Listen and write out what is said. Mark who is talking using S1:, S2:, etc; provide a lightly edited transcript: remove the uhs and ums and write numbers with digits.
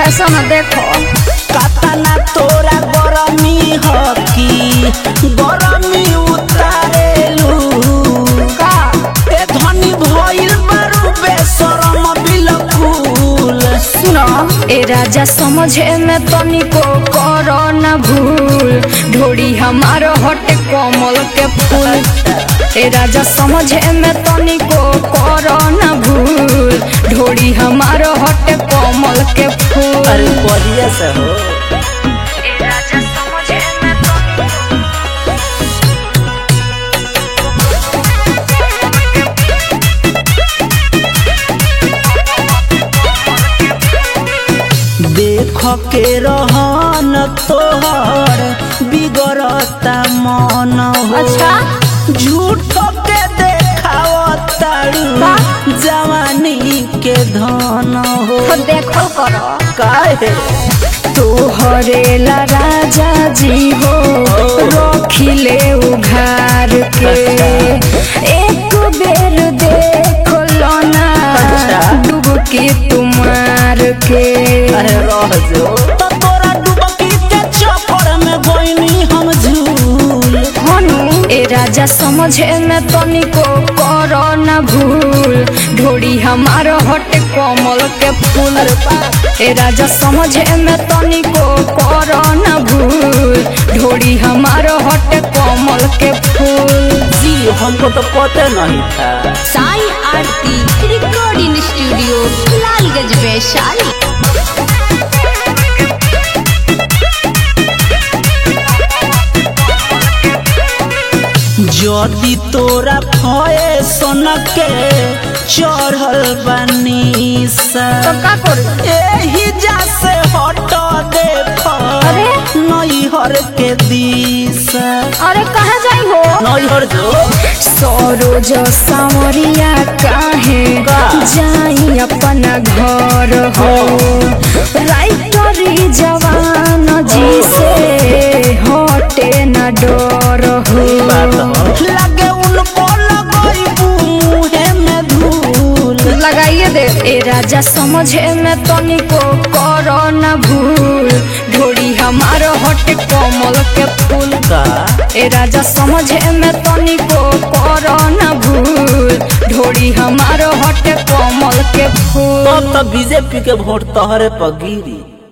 S1: Fashion देखो
S2: कातना तोरा गरमी हकी गरमी उतारेलू
S1: का
S2: ए धनी भइल बारू बेशरम बिलकुल।
S1: सुनो ए राजा समझे में तनिको करो न भूल ढोड़ी हमार हटे कमल के फूल। ए राजा समझे में तनिको करो न भूल ढोड़ी हमार हटे कमल के फूल।
S2: अरे बढ़िया से हो
S1: ए राजा समझे में तनिको
S2: देख के रहन तोहर बिगड़ता मन हो।
S1: अच्छा
S2: झूठ के देखावतारू जवानी के धन हो।
S1: तो देखो करो
S2: काहे
S1: तोहरे ला राजा जी हो रखिले उघार के एक बेर देख लो ना डुबकी तुम्हार के।
S2: अरे रह जो तो तोरा डुबकी के चक्कर में गइनी हम झूल।
S1: हनु ए राजा समझे में तनिको करो न भूल ढोड़ी हमार हटे कमल के फूल। ए राजा समझे में तनिको करो न भूल ढोड़ी हमार हटे कमल के फूल।
S2: जी हमको तो पता नहीं था।
S3: Sai Aarti recording studio Lalganj Vaishali.
S2: जदि तोरा भये सोन के चढ़ल बनी सा
S1: तो का करू
S2: एही जा से हट देख
S1: अरे?
S2: नैहर के दिशा।
S1: अरे कहाँ जाई हो
S2: नैहर जो
S1: सरोज सावरिया काहे जाई अपना घर हो राइटरी जवान जी से हटे न डर हो।
S2: लगे उनको लगइबू मुहे में धूल।
S1: लगाइए दे ए राजा समझे में तनिको करो न भूल ढोड़ी हमार हटे कमल के फूल। ए राजा समझे में तनिको करो न भूल ढोड़ी हमार हटे कमल के फूल।
S2: तब तो बीजेपी के वोट तोहरे पर गिरी।